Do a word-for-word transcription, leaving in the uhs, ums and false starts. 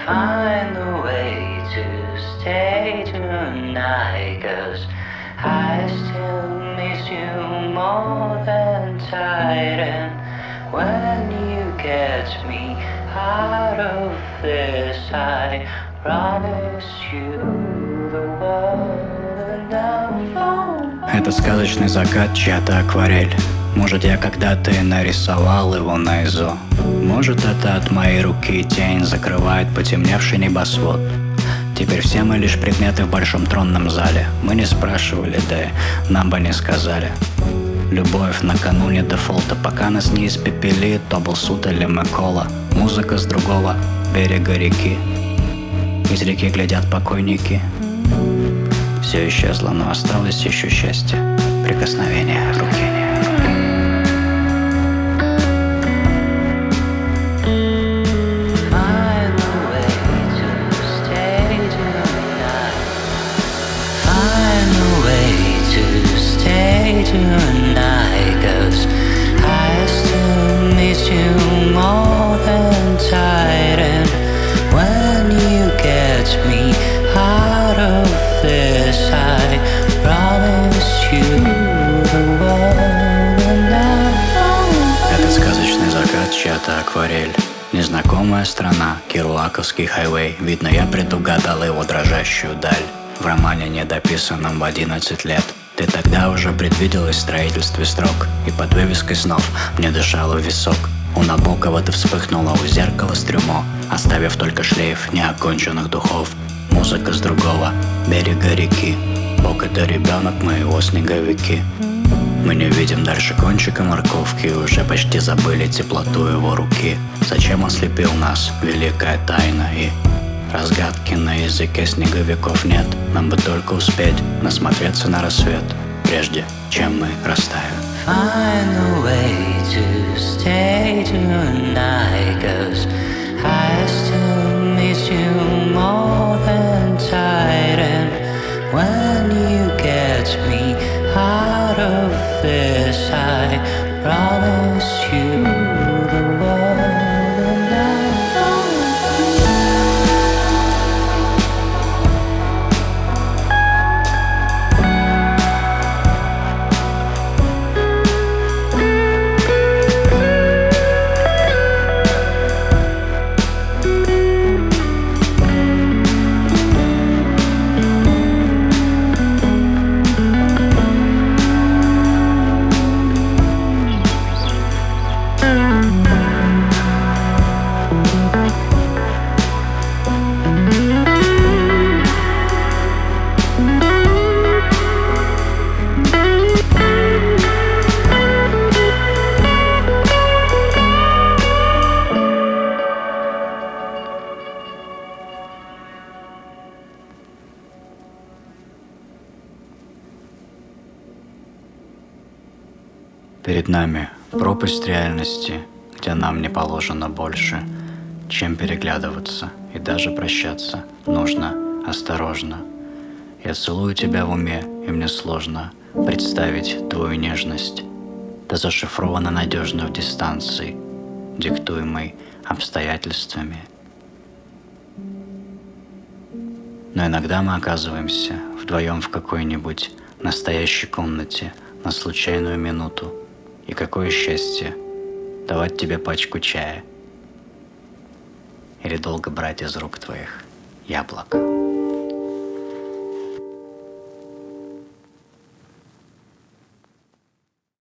find a way to stay tonight, 'cause I still miss you more than tight. And when you get me out of this, I promise you the world and I'll. Это сказочный закат, чья-то акварель. Может, я когда-то и нарисовал его на изо. Может, это от моей руки тень закрывает потемневший небосвод. Теперь все мы лишь предметы в большом тронном зале. Мы не спрашивали, да и нам бы не сказали. Любовь накануне дефолта, пока нас не испепелит, то был суд или Макола. Музыка с другого берега реки. Из реки глядят покойники. Все исчезло, но осталось еще счастье. Прикосновение руки. Tonight, 'cause I still miss you more than tight. And when you get me out of this, I promise you the world and I'll. Это сказочный закат, чья-то акварель. Незнакомая страна, Керуаковский хайвей. Видно, я предугадал его дрожащую даль. В романе, недописанном в одиннадцать лет. Ты тогда уже предвиделась в строительстве строк, и под вывеской снов мне дышало в висок. У Набокова ты вспыхнула у зеркала с трюмо, оставив только шлейф неоконченных духов. Музыка с другого берега реки. Бог — это ребенок моего снеговики. Мы не видим дальше кончика морковки, уже почти забыли теплоту его руки. Зачем он слепил нас? Великая тайна. И разгадки на языке снеговиков нет. Нам бы только успеть насмотреться на рассвет, прежде чем мы растаем. Find a way to stay tonight, 'cause I still miss you more than tight. And when you get me out of this, I promise you the world and I'll. Перед нами пропасть реальности, где нам не положено больше, чем переглядываться и даже прощаться нужно осторожно. Я целую тебя в уме, и мне сложно представить твою нежность. Ты зашифрована надежно в дистанции, диктуемой обстоятельствами. Но иногда мы оказываемся вдвоем в какой-нибудь настоящей комнате на случайную минуту. И какое счастье давать тебе пачку чая или долго брать из рук твоих яблоко.